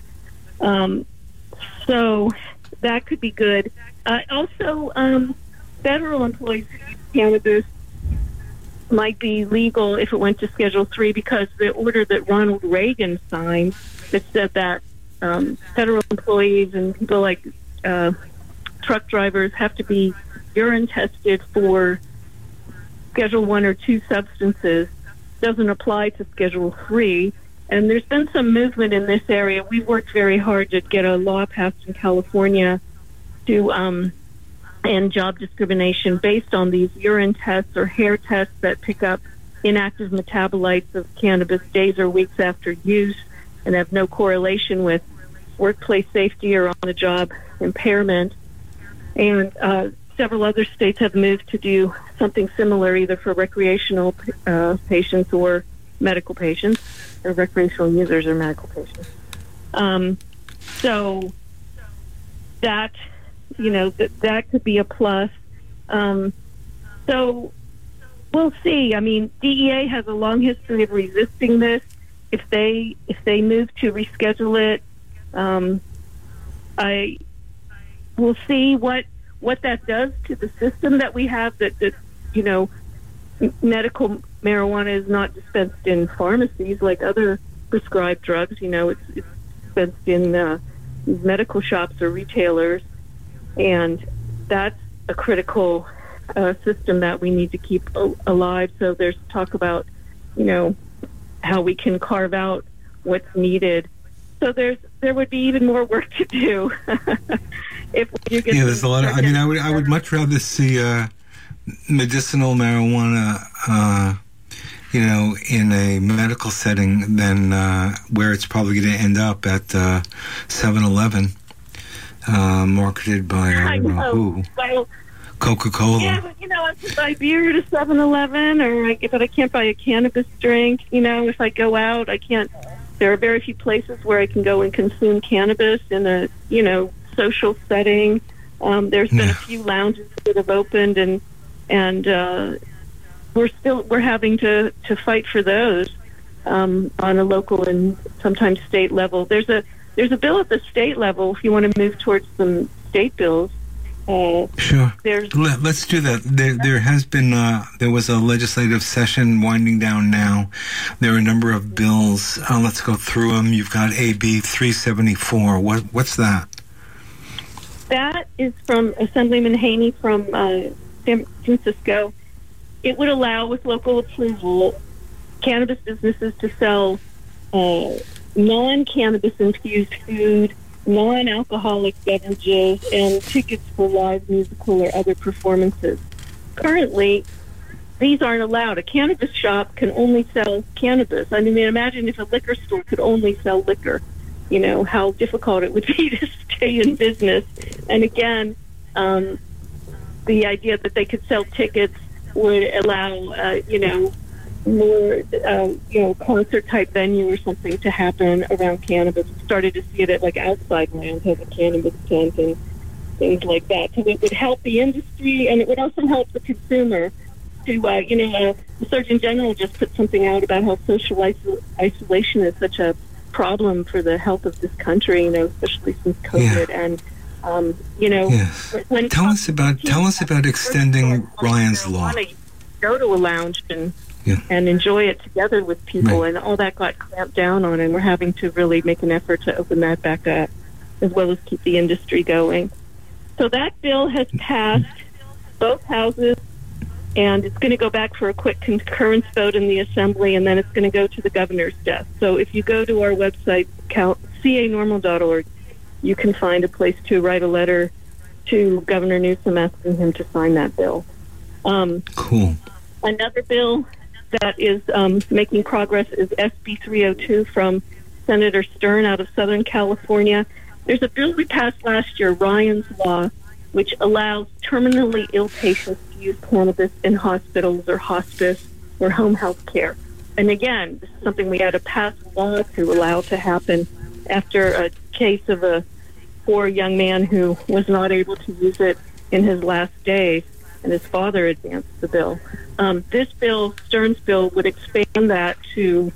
So that could be good. Also, federal employees who use cannabis might be legal if it went to Schedule 3, because the order that Ronald Reagan signed that said that federal employees and people like truck drivers have to be urine tested for Schedule 1 or 2 substances doesn't apply to Schedule 3. And there's been some movement in this area. We've worked very hard to get a law passed in California to end job discrimination based on these urine tests or hair tests that pick up inactive metabolites of cannabis days or weeks after use and have no correlation with workplace safety or on-the-job impairment. And several other states have moved to do something similar, either for recreational patients or medical patients, or recreational users or medical patients. So that, that could be a plus. So we'll see. I mean, DEA has a long history of resisting this. If they move to reschedule it, I will see what that does to the system that we have. That medical marijuana is not dispensed in pharmacies like other prescribed drugs. It's dispensed in medical shops or retailers, and that's a critical system that we need to keep alive. So there's talk about, how we can carve out what's needed. So there would be even more work to do. If you get there's a lot of. I would much rather see medicinal marijuana, in a medical setting than where it's probably going to end up at 7-Eleven, marketed by I don't know who. Well, Coca-Cola. Yeah, but I can buy beer at a 7-Eleven, but I can't buy a cannabis drink. If I go out, I can't. There are very few places where I can go and consume cannabis in a social setting. There's been a few lounges that have opened, and we're having to fight for those on a local and sometimes state level. There's a bill at the state level if you want to move towards some state bills. Sure. Let's do that. There has been there was a legislative session winding down now. There are a number of bills. Let's go through them. You've got AB 374. What's that? That is from Assemblyman Haney from San Francisco. It would allow, with local approval, cannabis businesses to sell non-cannabis infused food, non-alcoholic beverages, and tickets for live musical or other performances. Currently, these aren't allowed. A cannabis shop can only sell cannabis. Imagine if a liquor store could only sell liquor. How difficult it would be to stay in business. And again, the idea that they could sell tickets would allow, more, concert-type venue or something to happen around cannabis. We started to see it at, Outside Land has a cannabis tent and things like that. So it would help the industry, and it would also help the consumer to, the Surgeon General just put something out about how social isolation is such a problem for the health of this country, especially since COVID. And, when tell us about extending Ryan's Law. Go to a lounge and enjoy it together with people, and all that got clamped down on, and we're having to really make an effort to open that back up, as well as keep the industry going. So that bill has passed both houses, and it's going to go back for a quick concurrence vote in the Assembly, and then it's going to go to the governor's desk. So if you go to our website, canormal.org, you can find a place to write a letter to Governor Newsom asking him to sign that bill. Cool. Another bill that is making progress is SB 302 from Senator Stern out of Southern California. There's a bill we passed last year, Ryan's Law, which allows terminally ill patients to use cannabis in hospitals or hospice or home health care. And again, this is something we had to pass a law to allow to happen after a case of a poor young man who was not able to use it in his last days, and his father advanced the bill. This bill, Stern's bill, would expand that to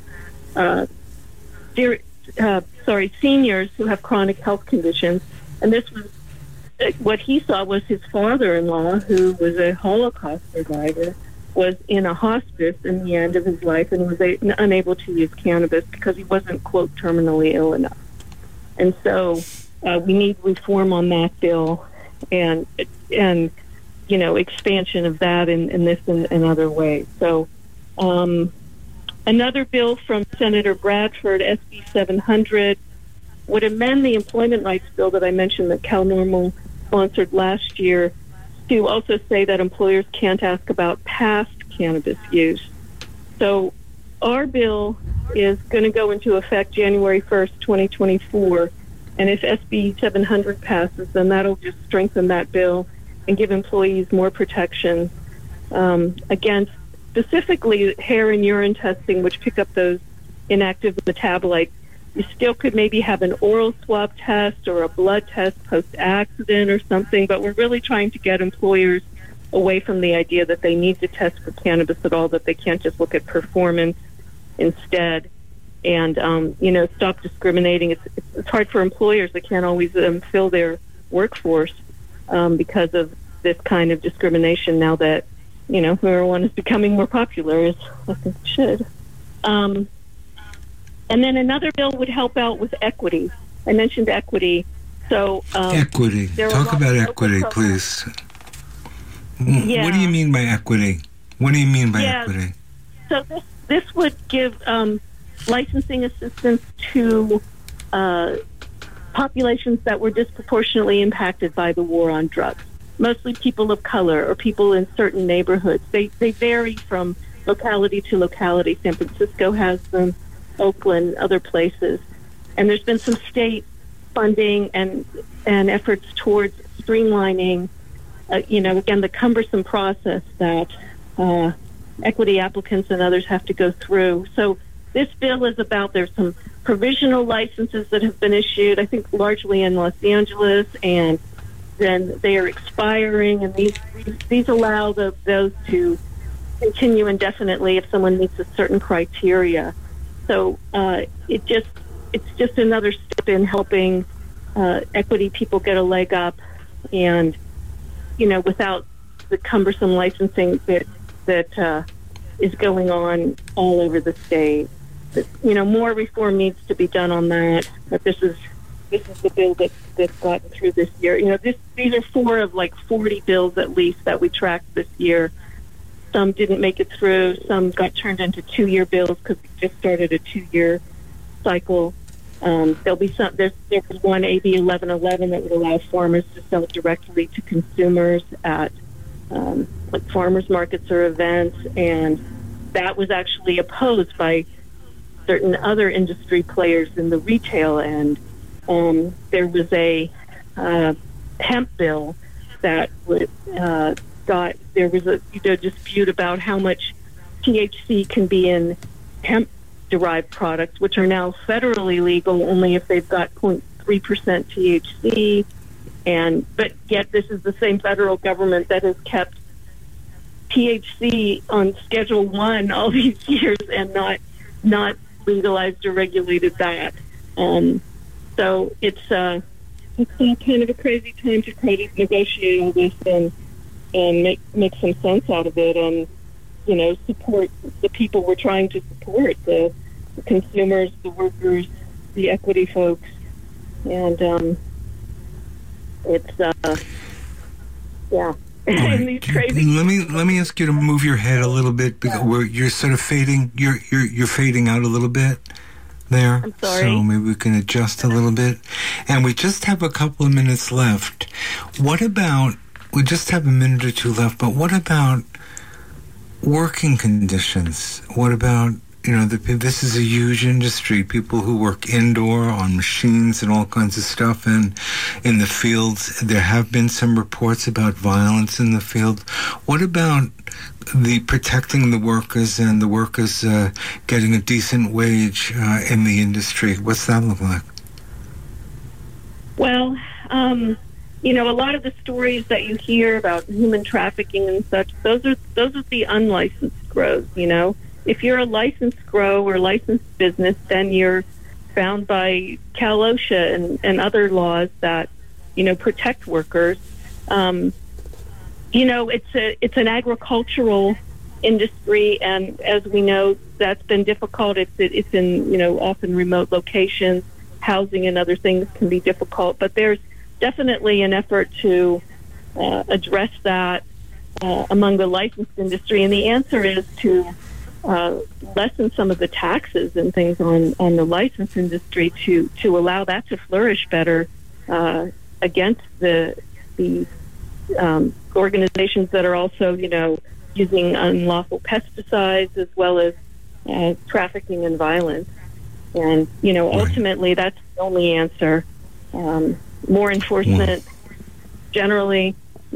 seniors who have chronic health conditions. And this was what he saw was his father-in-law, who was a Holocaust survivor, was in a hospice in the end of his life and was unable to use cannabis because he wasn't, quote, terminally ill enough. And so we need reform on that bill and expansion of that in this and other ways. So another bill from Senator Bradford, SB 700, would amend the employment rights bill that I mentioned that CalNormal sponsored last year to also say that employers can't ask about past cannabis use. So our bill is going to go into effect January 1st, 2024. And if SB 700 passes, then that'll just strengthen that bill and give employees more protection against specifically hair and urine testing, which pick up those inactive metabolites. You still could maybe have an oral swab test or a blood test post-accident or something, but we're really trying to get employers away from the idea that they need to test for cannabis at all, that they can't just look at performance instead, and stop discriminating. It's hard for employers. They can't always fill their workforce because of this kind of discrimination now that marijuana is becoming more popular, as I think it should. And then another bill would help out with equity. I mentioned equity. So equity. Talk about equity, please. Yeah. What do you mean by equity? What do you mean by equity? So this would give licensing assistance to populations that were disproportionately impacted by the war on drugs, mostly people of color or people in certain neighborhoods. They vary from locality to locality. San Francisco has them, Oakland, other places. And there's been some state funding and efforts towards streamlining, again, the cumbersome process that equity applicants and others have to go through. So this bill is about, there's some provisional licenses that have been issued, I think largely in Los Angeles, and then they are expiring, and these allow those to continue indefinitely if someone meets a certain criteria. So it's just another step in helping equity people get a leg up, and without the cumbersome licensing that is going on all over the state. More reform needs to be done on that. But this is the bill that's gotten through this year. These are 4 of like 40 bills at least that we tracked this year. Some didn't make it through. Some got turned into 2-year bills because we just started a 2-year cycle. There'll be some. There's one AB 1111 that would allow farmers to sell directly to consumers at like farmers markets or events, and that was actually opposed by certain other industry players in the retail end. There was a hemp bill that there was a dispute about how much THC can be in hemp-derived products, which are now federally legal only if they've got 0.3% THC. But yet this is the same federal government that has kept THC on Schedule 1 all these years and not legalized or regulated that. So it's kind of a crazy time to try to negotiate all this and make some sense out of it, and support the people we're trying to support, the consumers, the workers, the equity folks, and it's yeah. Right. These crazy. Let me ask you to move your head a little bit, because you're sort of fading. You're fading out a little bit there. I'm sorry. So maybe we can adjust a little bit. And we just have a couple of minutes left. What about? We just have a minute or two left. But what about working conditions? What about this is a huge industry. People who work indoor on machines and all kinds of stuff, and in the fields, there have been some reports about violence in the field. What about the protecting the workers and the workers getting a decent wage in the industry? What's that look like? Well, a lot of the stories that you hear about human trafficking and such, those are the unlicensed grows, If you're a licensed grow or licensed business, then you're bound by Cal OSHA and other laws that, protect workers. It's an agricultural industry, and as we know, that's been difficult. It's in, often remote locations. Housing and other things can be difficult, but there's definitely an effort to address that among the licensed industry, and the answer is to lessen some of the taxes and things on the license industry to allow that to flourish better against the organizations that are also, using unlawful pesticides as well as trafficking and violence. And, ultimately that's the only answer. More enforcement generally,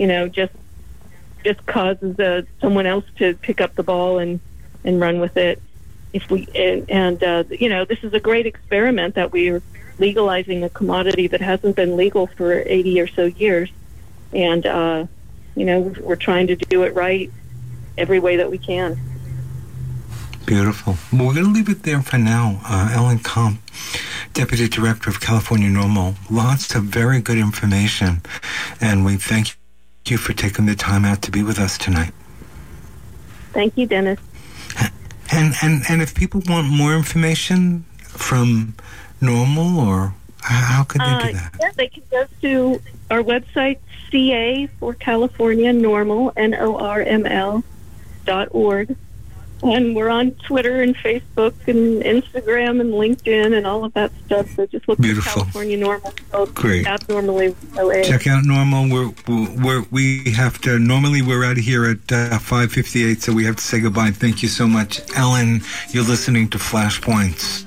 just causes someone else to pick up the ball and run with it. This is a great experiment that we're legalizing a commodity that hasn't been legal for 80 or so years, and we're trying to do it right every way that we can. Beautiful. Well, we're going to leave it there for now. Ellen Kump, Deputy Director of California NOMO. Lots of very good information, and we thank you for taking the time out to be with us tonight. Thank you, Dennis. And if people want more information from NOMO, or how could they do that? Yeah, they can go to our website, CA for California, normal, NORML.org. And we're on Twitter and Facebook and Instagram and LinkedIn and all of that stuff. So just look for California Normal. Great. Abnormally OA. Check out Normal. We have to. Normally we're out of here at 5:58, so we have to say goodbye. Thank you so much, Ellen. You're listening to Flashpoints.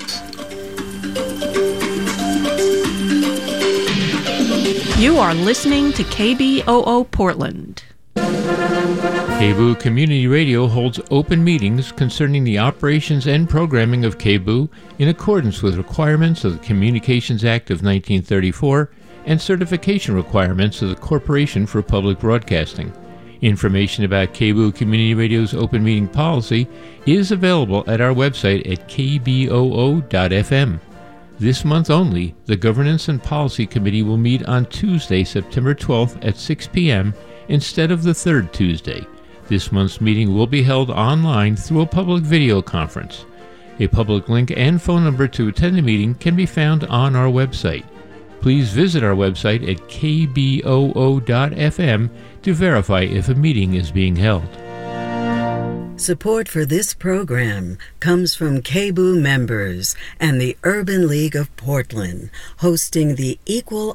You are listening to KBOO Portland. KBOO Community Radio holds open meetings concerning the operations and programming of KBOO in accordance with requirements of the Communications Act of 1934 and certification requirements of the Corporation for Public Broadcasting. Information about KBOO Community Radio's open meeting policy is available at our website at kboo.fm. This month only, the Governance and Policy Committee will meet on Tuesday, September 12th at 6 p.m. instead of the third Tuesday. This month's meeting will be held online through a public video conference. A public link and phone number to attend the meeting can be found on our website. Please visit our website at kboo.fm to verify if a meeting is being held. Support for this program comes from KBOO members and the Urban League of Portland, hosting the Equal